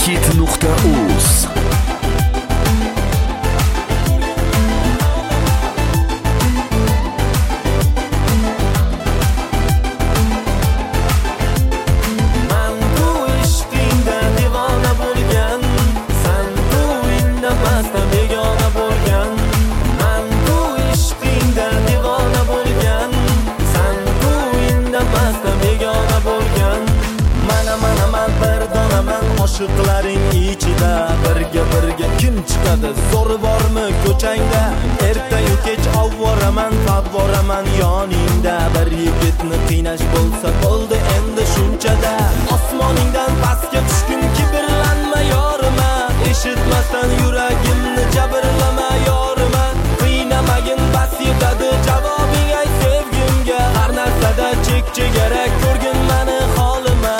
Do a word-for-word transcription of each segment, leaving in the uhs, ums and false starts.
megahit nuqta uz. Oshiqlaring ichida birga birga kim chiqadi? Zo'ri bormi ko'changda? Ertayu kech avvoraman, favvoraman yoningda. Bir yigitni qiynash bo'lsa bo'ldi endi shunchada. Osmoningdan pastga tushgin kibrlanma yorima. Eshitmasdan yuragimni jabrlama yorima. Qiynamagin bas yetadi javobing ay sevgimga. Har narsada chek chegara ko'rgin meni holima.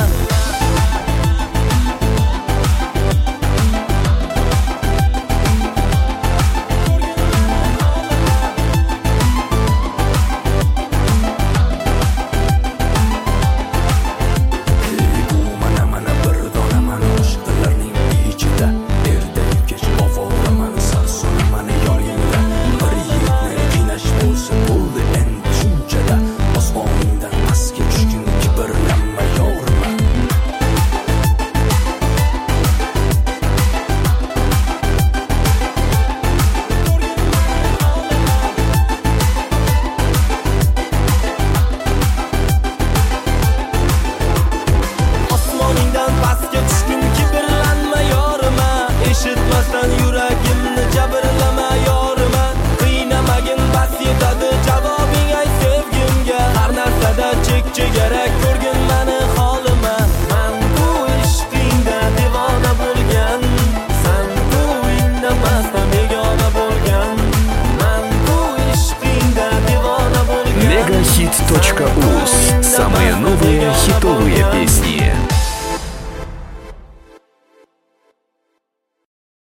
Yuragimni jabrlama yorima. Qiynamagin bas yetadi javobing ay sevgimga. Har narsada chek chegara ko'rgin meni holima. Men bu ishqingda devona bo'lgan, sen bu indamasdan begona bo'lgan. Men bu ishqingda devona bo'lgan. megahit nuqta uz